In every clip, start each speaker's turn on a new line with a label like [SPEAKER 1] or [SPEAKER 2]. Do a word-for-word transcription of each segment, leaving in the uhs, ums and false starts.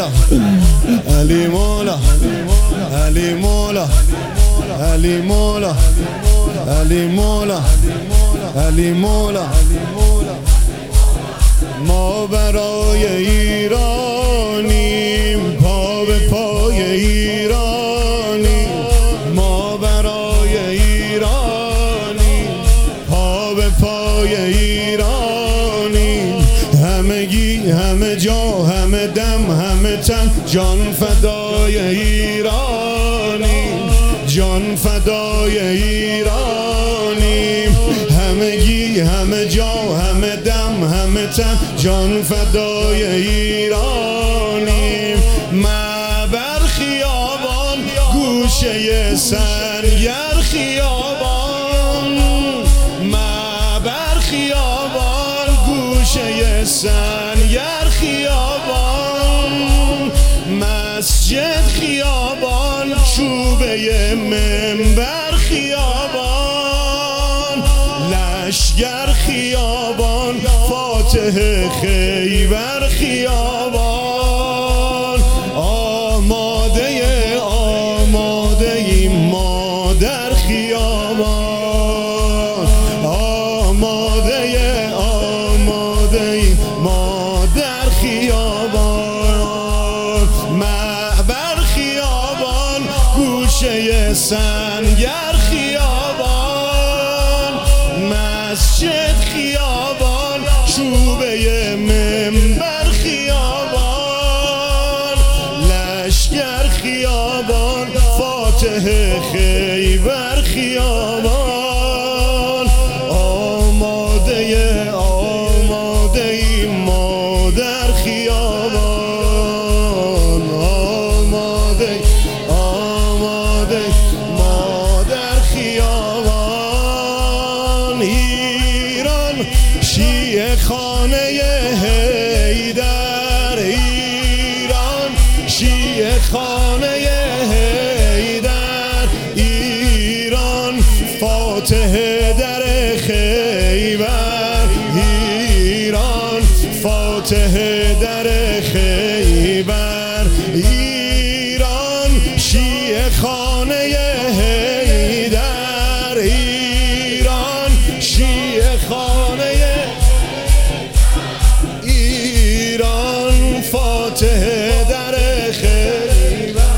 [SPEAKER 1] مولا علی مولا علی مولا علی مولا علی مولا علی مولا ما برای ایرانیم، پا به پای ایرانیم. ما برای ایرانیم، پا به پای ایرانیم. همگی همه جا همه دم همه تن، جان فدای ایرانیم، جان فدای ایرانیم. همگی همه جا همه دم همه تن، جان فدای ایرانیم. معبر خیابان گوشه سنگر خیابان، معبر خیابان گوشه سنگر خیابان. مسجد خیابان چوبه منبر خیابان. لشگر خیابان فاتح خیبر خیابان. آماده آماده ایم ما در خیابان، آماده آماده ایم ما در خیابان. معبر خیابان گوشه سنگر خیابان. مسجد خیابان چوبه منبر خیابان. لشگر خیابان فاتح خیبر خیابان. آماده آماده ایم ما در خیابان، آماده آماده ما در خیابان. ایران شیعه خانه حیدر، ایران شیعه خانه حیدر. ایران فاتح در خیبر، ایران فاتح در خیبر. ایران شیعه خانه حیدر، ایران شیعه خانه، ایران فاتح در خیبر،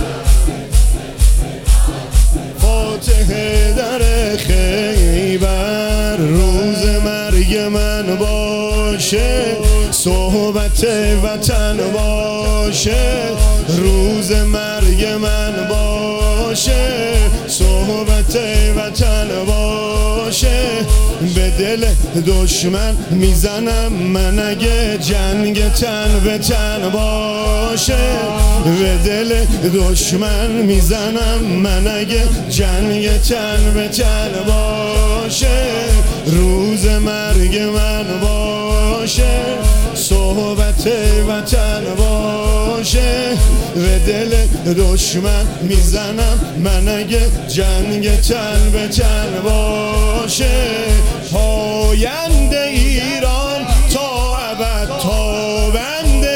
[SPEAKER 1] فاتح در خیبر. روز مرگ من باشه، صحبت وطن باشه. روز مرگ من باشه، صحبت وطن باشه. به دل دشمن میزنم من اگه جنگ تن به تن باشه. به دل دشمن میزنم من اگه جنگ تن به تن باشه. روز مرگ من باشه، صحبت وطن باشه. به دل دشمن میزنم من اگه جنگ تن به تن باشه. پاینده ایران تا ابد، تابنده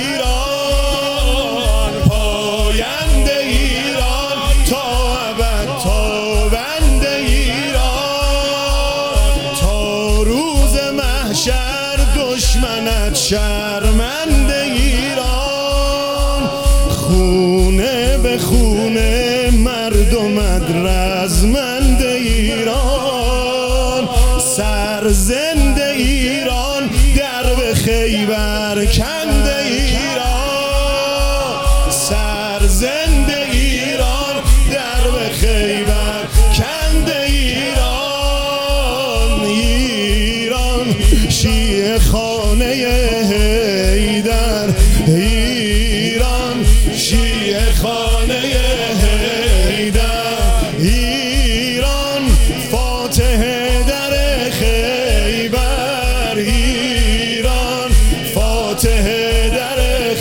[SPEAKER 1] ایران. پاینده ایران تا ابد، تابنده ایران. تا روز محشر دشمنت شرمنده ایران. خونه به خونه مردمت رزمنده ایران. سرزنده ایران درب خیبر کنده ایران. سرزنده ایران درب خیبر کنده ایران. ایران شیعه خانه حیدر، ایران شیعه خانه حیدر. ایران فاتح در خیبر، ایران فاتح در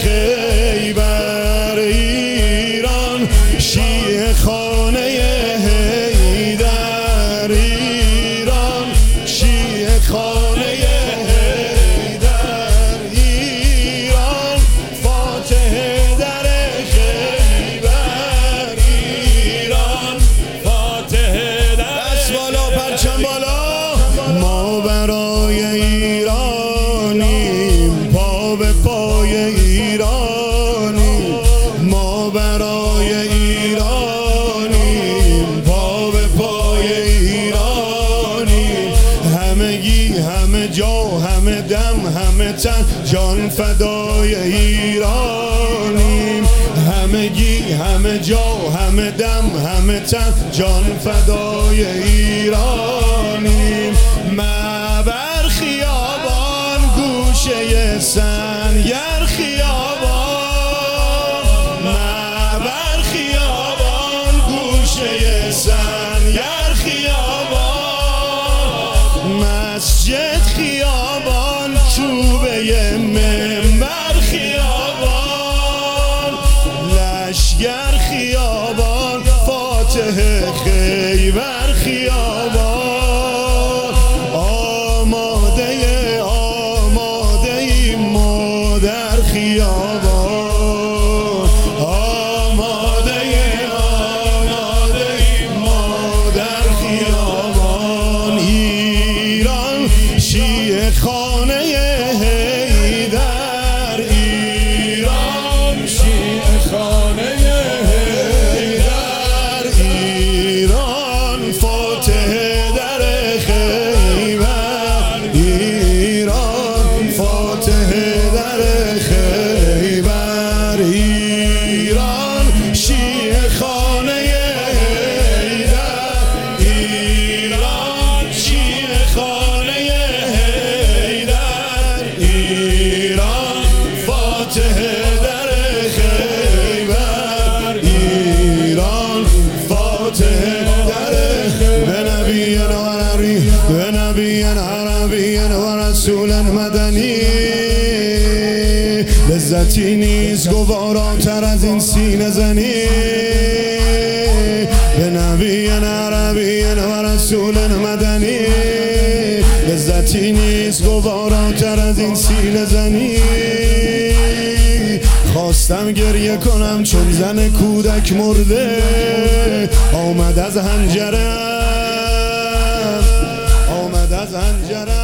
[SPEAKER 1] خیبر. ایران شیعه خانه حیدر، ایران شیعه خانه حیدر. جا همه دم همه تن جان فدای ایرانیم. همگی همه جا همه دم همه تن جان فدای ایرانیم. معبر خیابان گوشه سنگر خیابان، معبر خیابان گوشه سنگر خیابان، مسجد خیابان چوبه منبر خیابان، لشگر خیابان فاتح خیبر خیابان. آماده آماده ای ما در خیابان، آماده آماده ای ما در خیابان. ایران شیعه خانه حیدر، ایران شیعه خانه حیدر، ایران فاتح در خیبر، ایران فاتح در خیبر. ایران شیعه خانه حیدر، ایران شیعه خانه حیدر، ایران فاتح در خیبر، ایران فاتح در خیبر. به نبی عربی به نبی عربی و رسول مدنی، لذتی نیست گواراتر از این سینه زنی. به نبی عربی و رسول مدنی، لذتی نیست گواراتر از این سینه زنی. خواستم گریه کنم چون زن کودک مرده، آمد از حنجرم آمد از حنجرم